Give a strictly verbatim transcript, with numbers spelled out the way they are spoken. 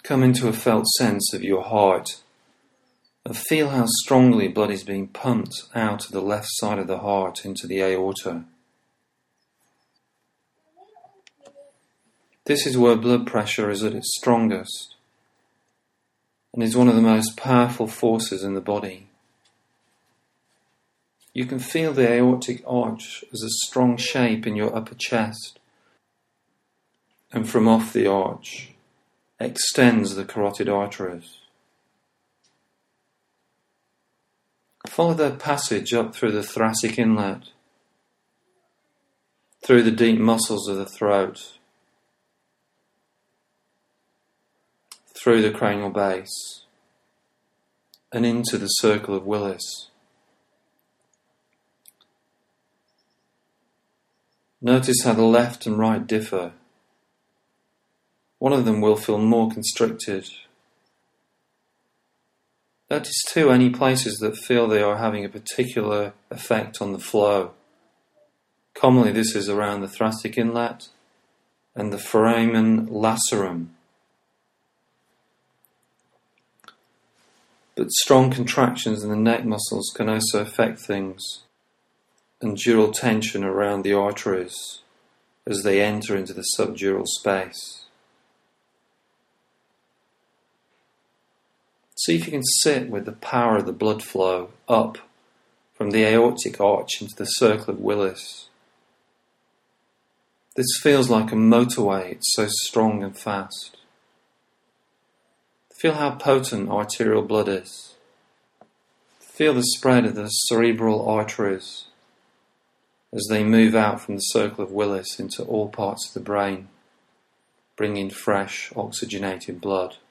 Come into a felt sense of your heart and feel how strongly blood is being pumped out of the left side of the heart into the aorta. This is where blood pressure is at its strongest and is one of the most powerful forces in the body. You can feel the aortic arch as a strong shape in your upper chest, and from off the arch extends the carotid arteries. Follow their passage up through the thoracic inlet, through the deep muscles of the throat, through the cranial base, and into the circle of Willis. Notice how the left and right differ. One of them will feel more constricted. Notice too any places that feel they are having a particular effect on the flow. Commonly this is around the thoracic inlet and the foramen lacerum. But strong contractions in the neck muscles can also affect things, and dural tension around the arteries as they enter into the subdural space. See if you can sit with the power of the blood flow up from the aortic arch into the circle of Willis. This feels like a motorway, it's so strong and fast. Feel how potent arterial blood is. Feel the spread of the cerebral arteries as they move out from the circle of Willis into all parts of the brain, bringing fresh, oxygenated blood.